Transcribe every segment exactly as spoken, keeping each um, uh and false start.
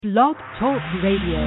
Blog Talk Radio.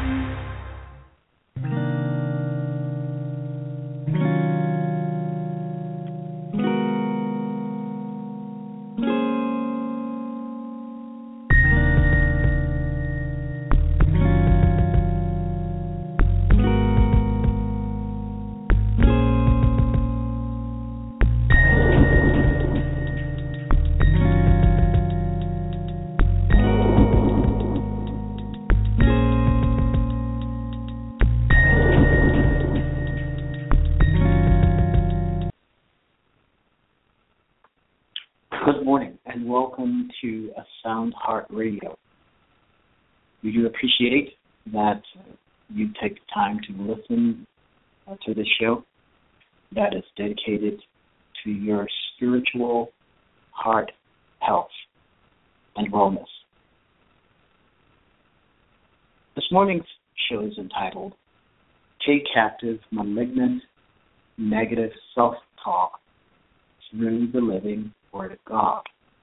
Good morning and welcome to A Sound Heart Radio. We do appreciate that you take the time to listen uh, to this show that is dedicated to your spiritual heart health and wellness. This morning's show is entitled Take Captive Malignant Negative Self-Talk Through the Living Word of God.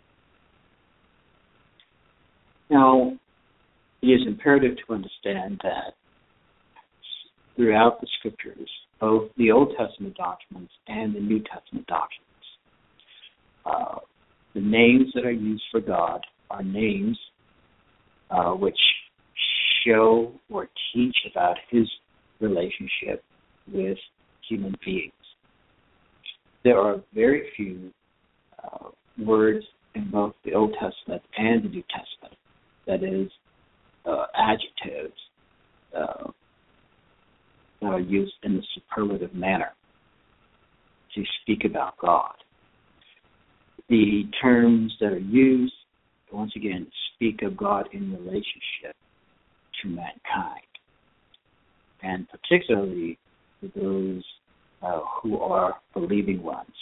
Now, it is imperative to understand that throughout the Scriptures, both the Old Testament documents and the New Testament documents, uh, the names that are used for God are names uh, which show or teach about His relationship with human beings. There are very few Uh, words in both the Old Testament and the New Testament, that is, uh, adjectives uh, that are used in the superlative manner to speak about God. The terms that are used, once again, speak of God in relationship to mankind, and particularly to those uh, who are believing ones.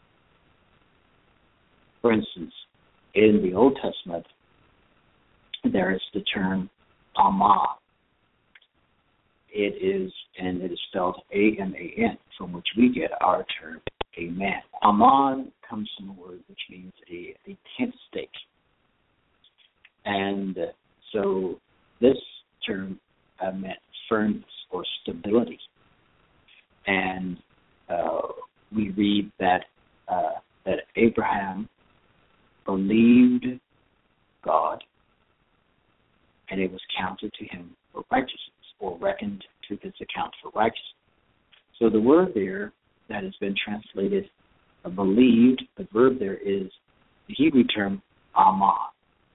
For instance, in the Old Testament, there is the term Aman. It is, and it is spelled A M A N, from which we get our term Amen. Aman comes from a word which means a, a tent stake. And uh, so this term uh, meant firmness or stability. And uh, we read that uh, that Abraham believed God, and it was counted to him for righteousness, or reckoned to his account for righteousness. So the word there that has been translated uh, believed, the verb there is the Hebrew term Aman.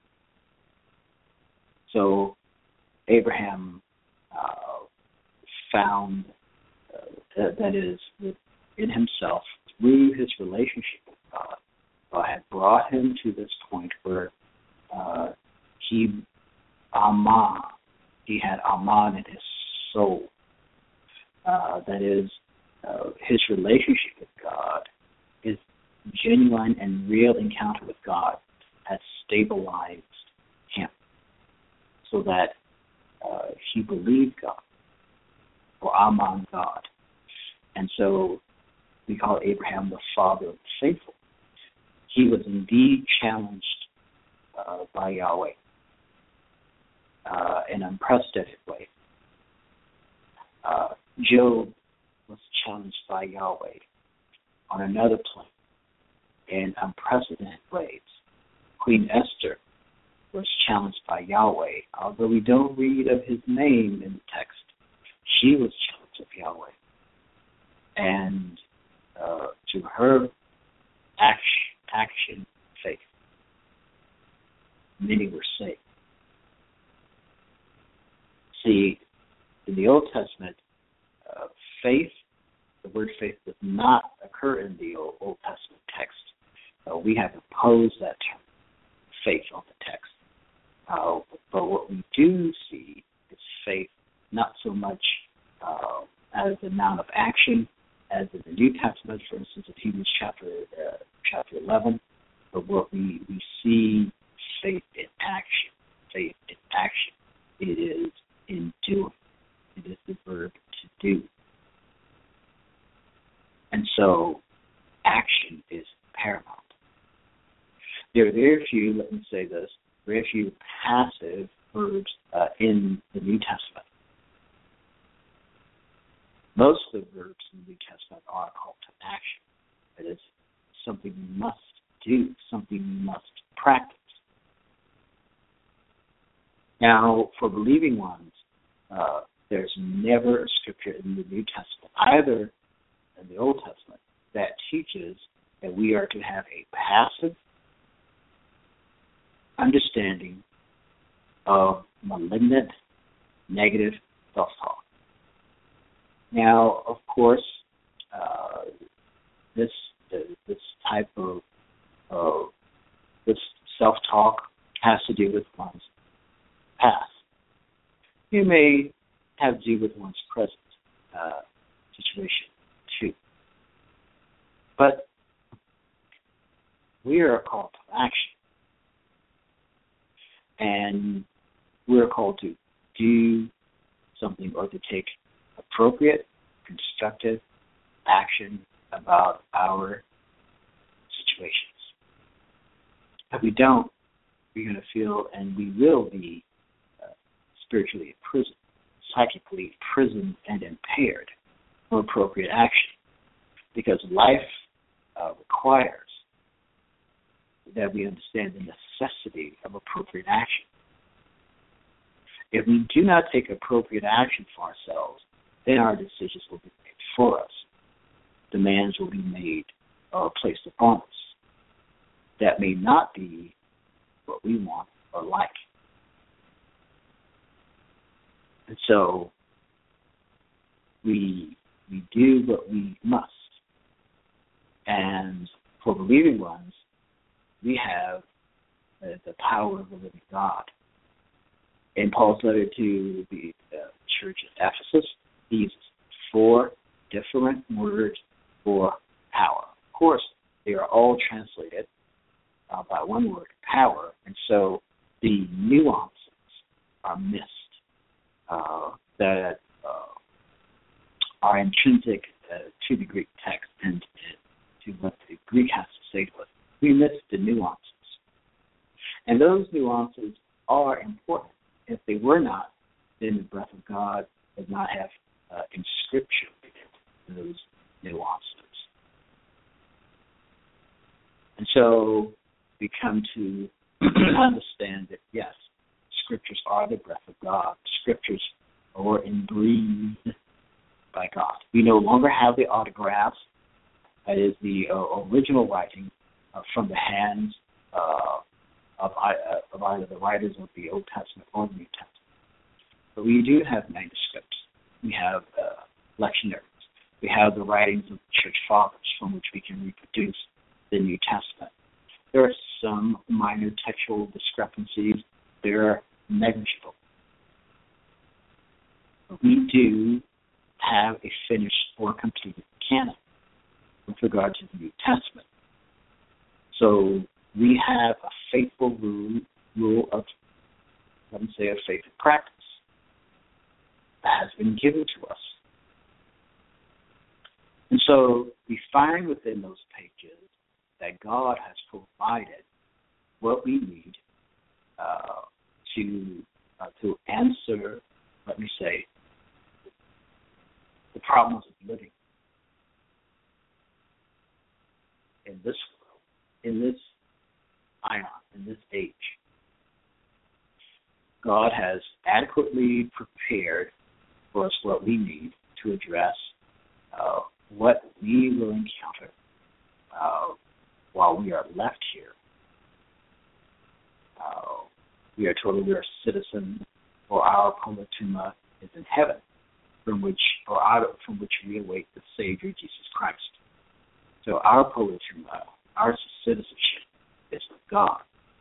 So Abraham uh, found uh, that, that is within himself, through his relationship with God, Uh, had brought him to this point where uh, he, Aman, he had Aman in his soul. Uh, that is, uh, his relationship with God, his genuine and real encounter with God, had stabilized him, so that uh, he believed God, or Aman God. And so we call Abraham the father of the faithful. He was indeed challenged uh, by Yahweh uh, in an unprecedented way. Uh, Job was challenged by Yahweh on another plane in unprecedented ways. Queen Esther was challenged by Yahweh, although we don't read of his name in the text. She was challenged of Yahweh. And uh, to her action, action, faith, many were saved. See, in the Old Testament, uh, faith, the word faith does not occur in the Old, Old Testament text. Uh, we have imposed that term, faith, on the text. Uh, but what we do see is faith, not so much uh, as a noun of action, as in the New Testament, for instance, in Hebrews chapter uh, chapter eleven, but what we, we see faith in action. Faith in action. It is in doing. It is the verb to do. And so action is paramount. There are very few, let me say this, very few passive verbs uh, in the New Testament. Most of the verbs in the New Testament are a call to action. It is something we must do, something we must practice. Now, for believing ones, uh, there's never a scripture in the New Testament, either in the Old Testament, that teaches that we are to have a passive understanding of malignant, negative self-talk. Now, of course, uh, this this type of uh, this self-talk has to do with one's past. You may have to do with one's present uh, situation too. But we are called to action. And we're called to do something or to take appropriate, constructive action about our situations. If we don't, we're going to feel and we will be uh, spiritually imprisoned, psychically imprisoned and impaired for appropriate action. Because life uh, requires that we understand the necessity of appropriate action. If we do not take appropriate action for ourselves, then our decisions will be made for us. Demands will be made or placed upon us that may not be what we want or like. And so we we do what we must. And for believing ones, we have uh, the power of the living God. In Paul's letter to the uh, church at Ephesus, he uses four different words for power. Of course, they are all translated uh, by one word, power, and so the nuances are missed uh, that uh, are intrinsic uh, to the Greek text and to what the Greek has to say to us. We miss the nuances. And those nuances are important. If they were not, then the breath of God would not have uh, inscripted those nuances. And so we come to understand that, yes, scriptures are the breath of God. Scriptures are breathed by God. We no longer have the autographs, that is the uh, original writing uh, from the hands uh, of, uh, of either the writers of the Old Testament or the New Testament. But we do have manuscripts. We have uh, lectionaries. We have the writings of the church fathers from which we can reproduce the New Testament. There are some minor textual discrepancies. They're negligible. But we do have a finished or completed canon with regard to the New Testament. So we have a faithful rule, rule of, let me say, a faithful practice that has been given to us. And so we find within those pages that God has provided what we need uh, to uh, to answer, let me say, the problems of living in this world, in this ion, in this age. God has adequately prepared for us what we need to address uh, what we will encounter uh, while we are left here. Uh, we are told that we are citizens, for our politeuma is in heaven, from which or out of, from which we await the Savior Jesus Christ. So our politeuma, our citizenship, is with God.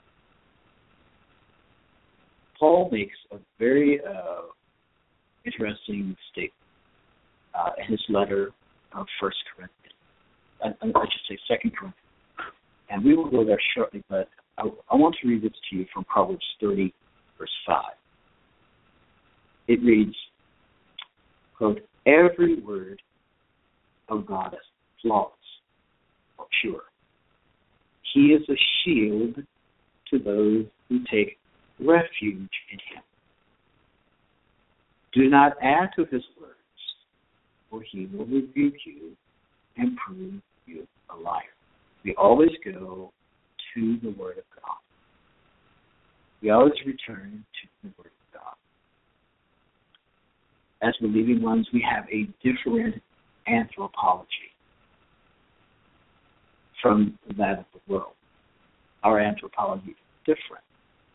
Paul makes a very uh, interesting statement uh, in his letter of First Corinthians. I, I should say Second Corinthians. And we will go there shortly, but I, I want to read this to you from Proverbs thirty, verse five. It reads, quote, "Every word of God is flawless or pure. He is a shield to those who take refuge in him. Do not add to his words, for he will rebuke you and prove you a liar. We always go to the Word of God. We always return to the Word of God. As believing ones, we have a different anthropology from that of the world. Our anthropology is different.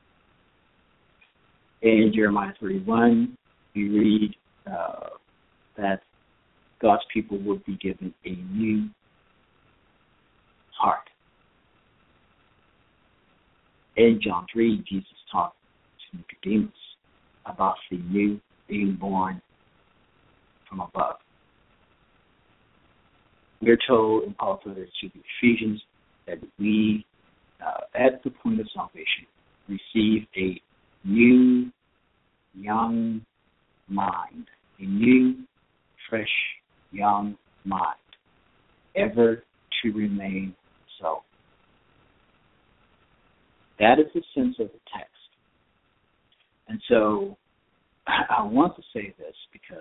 In Jeremiah thirty-one, we read uh, that God's people would be given a new heart. In John three, Jesus talked to Nicodemus about the new being born from above. We're told in Paul's letter to the Ephesians that we, uh, at the point of salvation, receive a new, young mind, a new, fresh, young mind, ever to remain so. That is the sense of the text. And so I want to say this because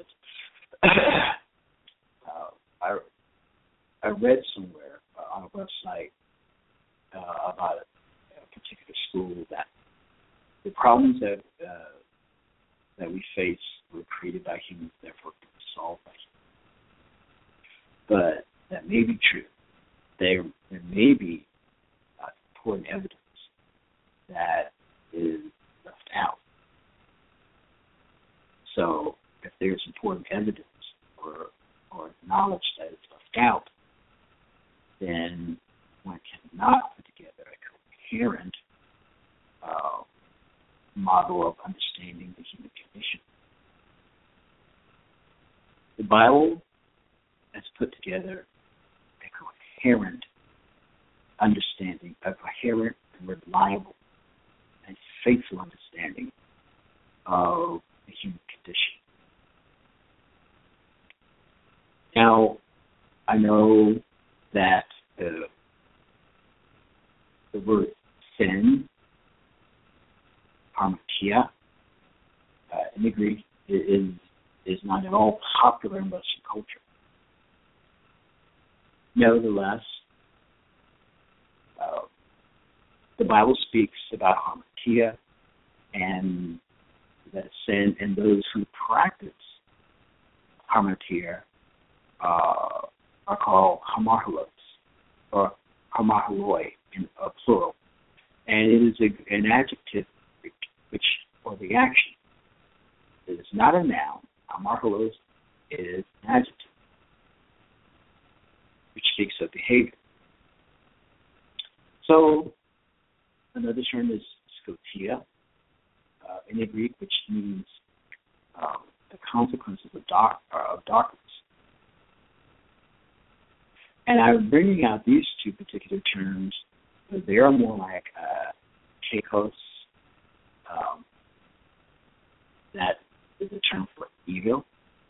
uh, I, I read somewhere uh, on a website uh, about a, a particular school that the problems that uh, that we face were created by humans, therefore can be solved by humans. But that may be true. There, there may be uh, important evidence that is left out. So if there's important evidence or or knowledge that is left out, then one cannot put together a coherent uh, model of understanding the human condition. The Bible has put together a coherent understanding, a coherent and reliable and faithful understanding of the human condition. Now, I know that the, the word sin, harmatia, uh, in the Greek, is, is not at all popular in Western culture. Nevertheless, uh, the Bible speaks about harmatia and that sin, and those who practice harmatia uh, are called hamarhalos, or hamarhaloi in uh, plural. And it is a, an adjective which, for the action, it is not a noun. Hamarhalos is an adjective which speaks of behavior. So another term is scotia uh, in the Greek, which means um, the consequences of, dark, uh, of darkness. And I'm bringing out these two particular terms, but they are more like uh, kakos. Um, that is a term for evil.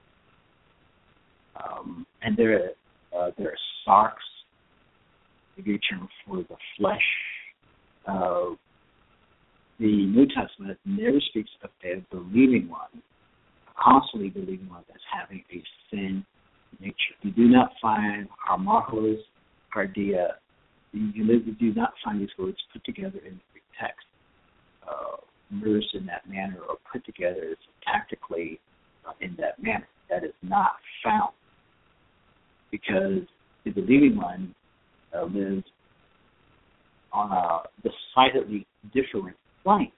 Um, and there, uh, there are sarx, a Greek term for the flesh. Uh, the New Testament never speaks of a believing one, a constantly believing one that's having a sin nature. You do not find harmachalos, cardia. You do not find these words put together in the Greek text, uh, merged in that manner or put together tactically uh, in that manner. That is not found because the believing one uh, lives on a decidedly different plane.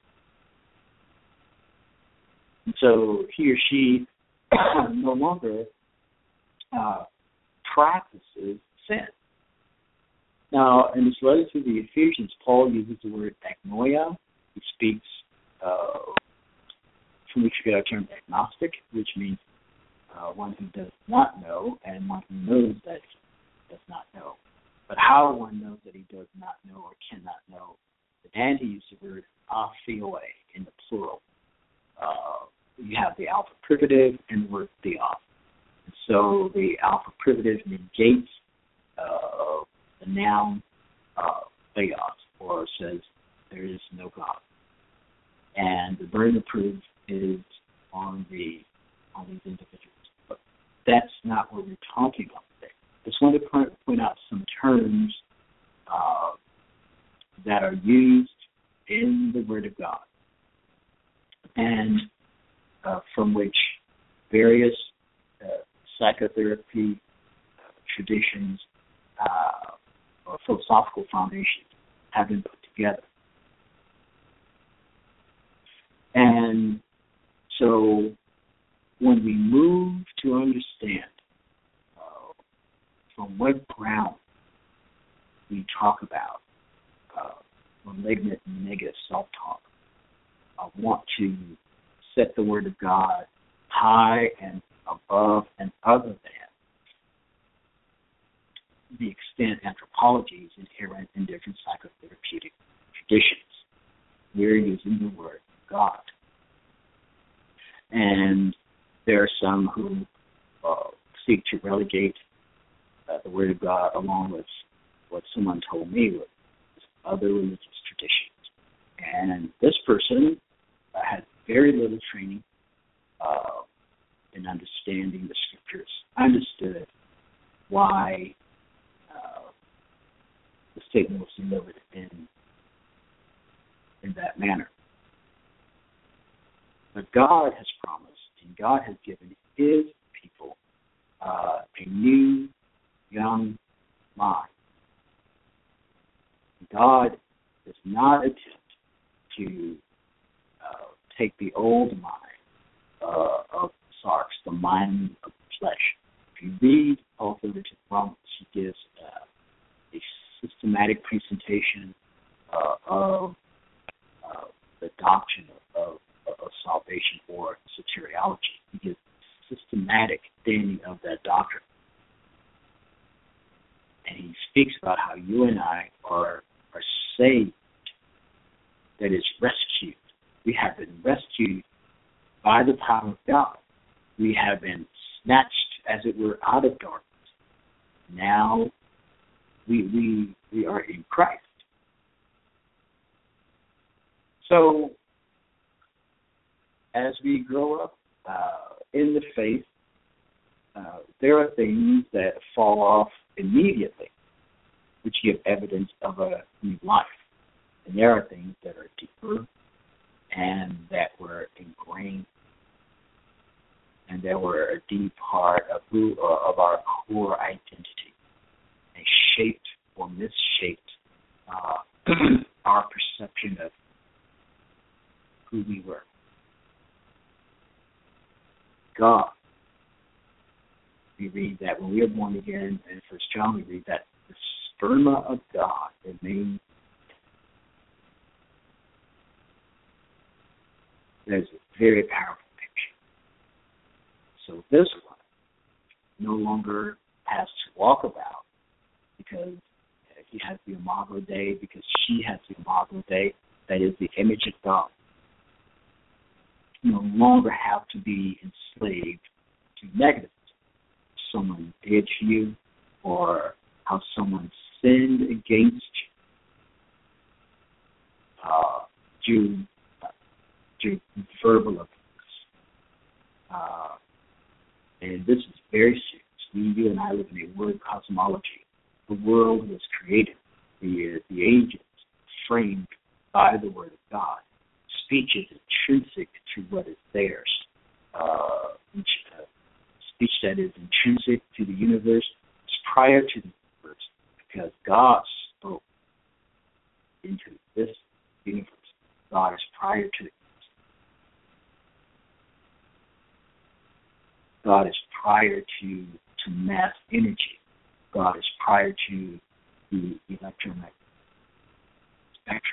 And so he or she no longer uh, practices sin. Now, in this letter to the Ephesians, Paul uses the word agnoia. He speaks, uh, from which we get our term agnostic, which means uh, one who does not know and one who knows that he does not know. But how one knows that he does not know or cannot know. And he used the word atheoi in the plural. Uh, you have the alpha privative and the word theos. And so the alpha privative negates uh, the noun uh, theos, or says there is no God. and the burden of proof is on the on these individuals. But that's not what we're talking about today. I just want to point, point out some terms uh, that are used in the Word of God, and uh, from which various uh, psychotherapy traditions uh, or philosophical foundations have been put together. And so when we move to understand uh, from what ground we talk about uh, malignant and negative self-talk, I want to set the Word of God high and above and other than the extent anthropology is inherent in different psychotherapeutic traditions. We're using the Word of God. And there are some who uh, seek to relegate uh, the Word of God along with what someone told me was other religious traditions. And this person uh, had very little training uh, in understanding the Scriptures. I understood why uh, the statement was delivered in in that manner. But God has promised, and God has given His people uh, a new, young mind. God does not attempt to uh, take the old mind uh, of Sarx, the mind of the flesh. If you read Paul Thurber's Romans, he gives uh, a systematic presentation uh, of uh, the doctrine of, of, of salvation or soteriology. He gives systematic standing of that doctrine. And he speaks about how you and I are, are saved, that is rescued. We have been rescued by the power of God. We have been snatched, as it were, out of darkness. Now we we we are in Christ. So as we grow up uh, in the faith, uh, there are things that fall off immediately, which give evidence of a new life. And there are things that are deeper and that were ingrained and that were a deep part of who uh, of our core identity and shaped or misshaped uh, our perception of who we were. God. We read that when we are born again in First John, we read that the sperma of God remains. That is a very powerful picture. So this one no longer has to walk about because he has the Imago Dei, because she has the Imago Dei, that is the image of God. You no longer have to be enslaved to negative. Someone did to you, or how someone sinned against you. Uh, through, through verbal abuse. Uh, and this is very serious. We, you and I live in a word cosmology. The world was created. The, the ages framed by the Word of God. Speech is intrinsic to what is theirs. Uh, which, uh, speech that is intrinsic to the universe is prior to the universe because God spoke into this universe. God is prior to it. God is prior to, to mass energy. God is prior to the electromagnetic spectrum.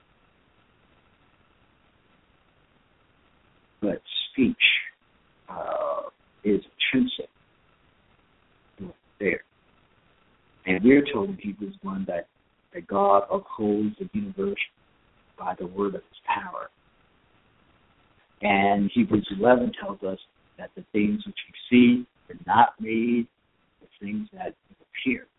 But speech uh, is intrinsic to what's there. And we're told in Hebrews one that, that God upholds the universe by the word of his power. And Hebrews eleven tells us that the things which we see are not made of things that appear.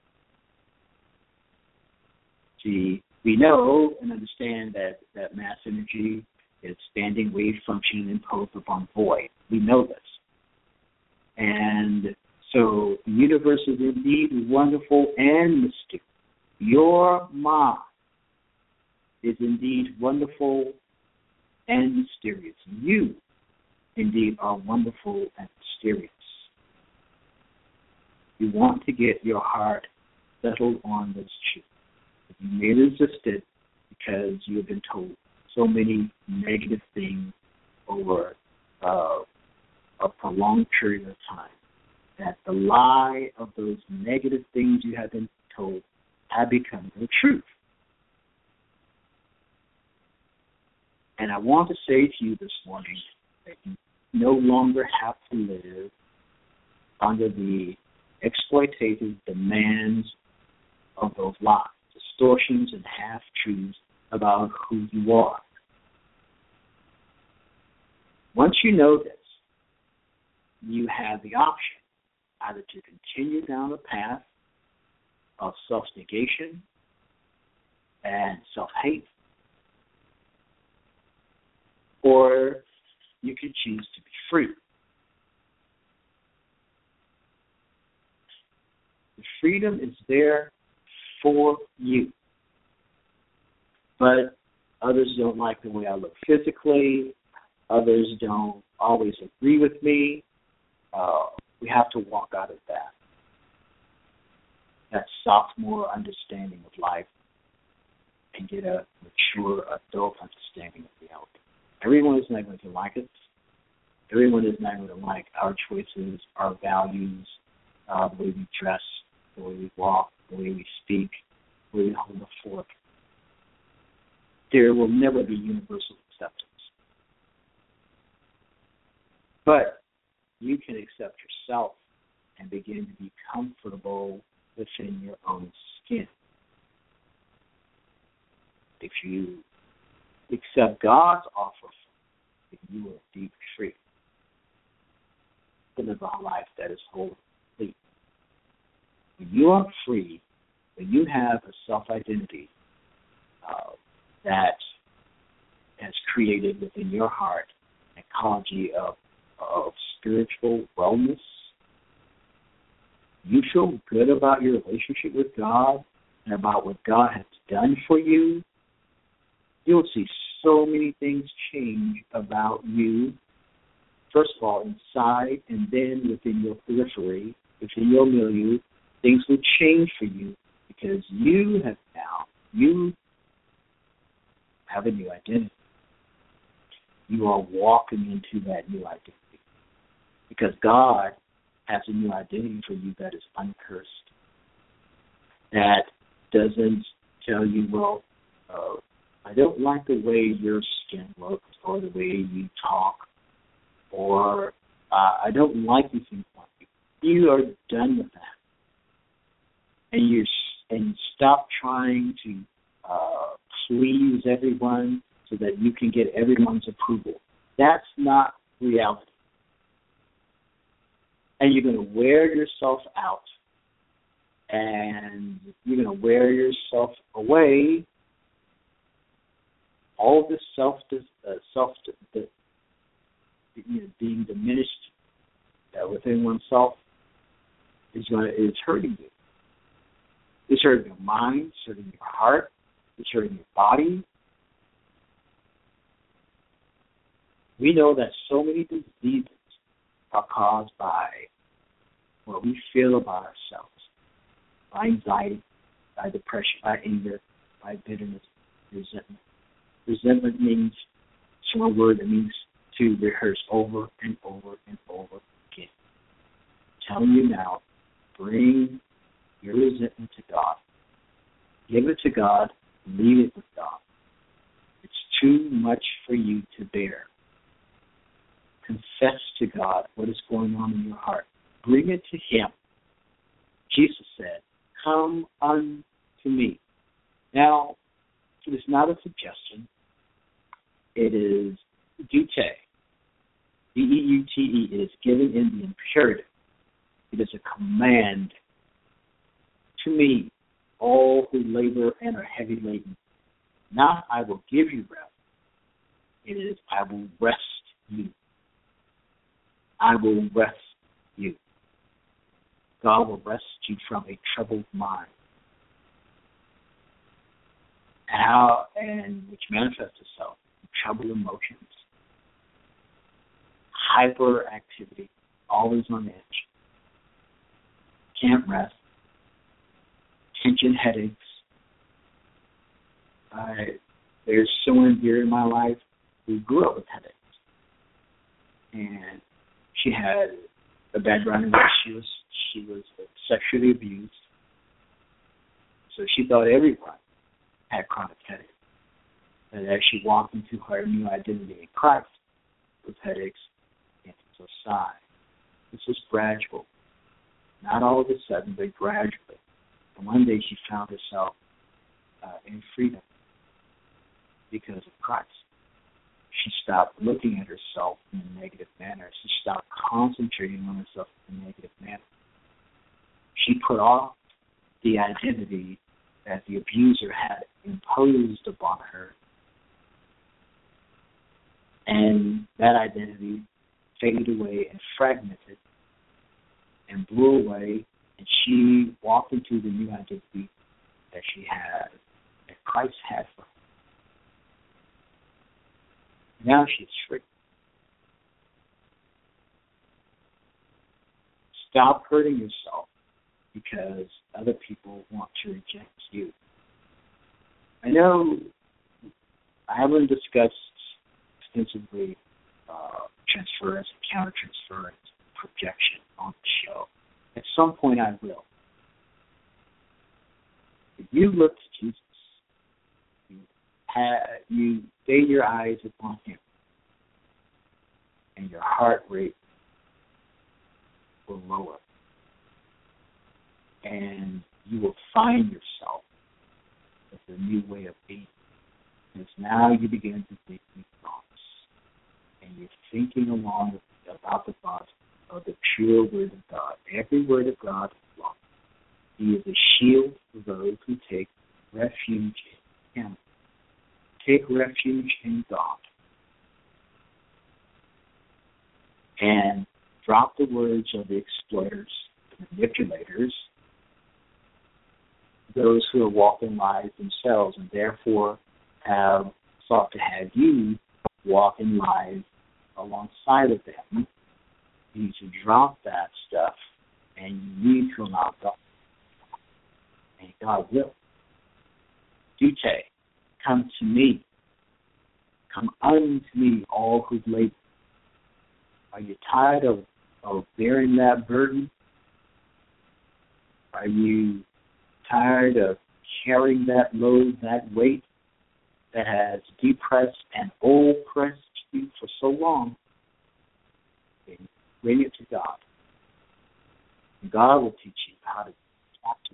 See, we know and understand that, that mass energy It's standing, wave, function, imposed upon void. We know this. And so the universe is indeed wonderful and mysterious. Your mind is indeed wonderful and mysterious. You indeed are wonderful and mysterious. You want to get your heart settled on this truth. You may resist it because you have been told so many negative things over uh, a prolonged period of time that the lie of those negative things you have been told have become the truth. And I want to say to you this morning that you no longer have to live under the exploitative demands of those lies, distortions and half-truths about who you are. Once you know this, you have the option either to continue down the path of self-negation and self-hate, or you can choose to be free. The freedom is there for you. But others don't like the way I look physically. Others don't always agree with me. Uh, we have to walk out of that. That sophomore understanding of life and get a mature adult understanding of reality. Everyone is not going to like it. Everyone is not going to like our choices, our values, uh, the way we dress, the way we walk, the way we speak, the way we hold the fork. There will never be universal acceptance. But you can accept yourself and begin to be comfortable within your own skin. If you accept God's offer, you are deeply free to live a life that is whole and complete. When you are free, when you have a self-identity uh, that has created within your heart an ecology of, of spiritual wellness, you feel good about your relationship with God and about what God has done for you, you'll see so many things change about you, first of all, inside, and then within your periphery, within your milieu. Things will change for you because you have now, you have a new identity. You are walking into that new identity because God has a new identity for you that is uncursed, that doesn't tell you, well, uh, I don't like the way your skin looks or the way you talk, or uh, I don't like these things about you. You are done with that. And you and stop trying to uh, please everyone so that you can get everyone's approval. That's not reality. And you're going to wear yourself out, and you're going to wear yourself away. All this self, uh, self, uh, you know, being diminished uh, within oneself is going to, is hurting you. It's hurting your mind. It's hurting your heart. It's hurting your body. We know that so many diseases are caused by what we feel about ourselves, by anxiety, by depression, by anger, by bitterness, resentment. Resentment means, it's one word that means to rehearse over and over and over again. I'm telling you now, bring your resentment to God. Give it to God. Leave it with God. It's too much for you to bear. Confess to God what is going on in your heart. Bring it to Him. Jesus said, "Come unto me." Now, it is not a suggestion. It is dute. D E U T E. It is given in the imperative. It is a command. To me, all who labor and are heavy laden, now I will give you rest. It is, I will rest you. I will rest you. God will rest you from a troubled mind. And how, and which manifests itself in troubled emotions, hyperactivity, always on edge, can't rest, tension headaches. I, there's someone here in my life who grew up with headaches, and she had a background in which she was she was sexually abused, so she thought everyone had chronic headaches. And as she walked into her new identity in Christ, those headaches began to subside. This was gradual, not all of a sudden, but gradually. And one day she found herself uh, in freedom because of Christ. She stopped looking at herself in a negative manner. She stopped concentrating on herself in a negative manner. She put off the identity that the abuser had imposed upon her. And that identity faded away and fragmented and blew away, and she walked into the new identity that she had, that Christ had for her. Now she's free. Stop hurting yourself because other people want to reject you. I know I haven't discussed extensively uh, transference, counter-transference, projection on the show. At some point I will. If you look to Jesus, you, have, you stay your eyes upon him, and your heart rate will lower. And you will find yourself with a new way of being. Because now you begin to think new thoughts. And you're thinking along about the thoughts of the pure word of God. Every word of God is love. He is a shield for those who take refuge in him. Take refuge in God. And drop the words of the exploiters, the manipulators, those who are walking lives themselves and therefore have sought to have you walk in lives alongside of them. You need to drop that stuff, and you need to allow God. And God will. Dute, come to me. Come unto me, all who labor. Are you tired of, of bearing that burden? Are you tired of carrying that load, that weight that has depressed and oppressed you for so long? Bring it to God. And God will teach you how to capture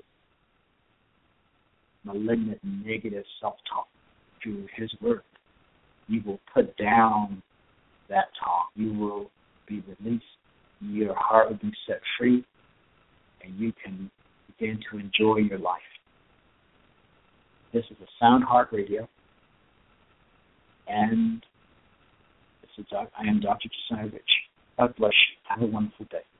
malignant, negative self-talk through his word. You will put down that talk. You will be released. Your heart will be set free, and you can begin to enjoy your life. This is a Sound Heart Radio, and this is, I am Doctor Josiah Rich. God bless you. Have a wonderful day.